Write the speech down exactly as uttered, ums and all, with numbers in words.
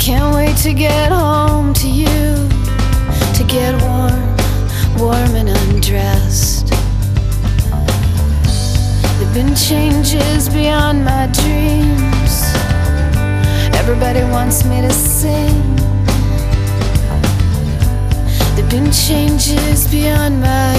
Can't wait to get home to you, to get warm, warm and undressed. There've been changes beyond my dreams. Everybody wants me to sing. There've been changes beyond my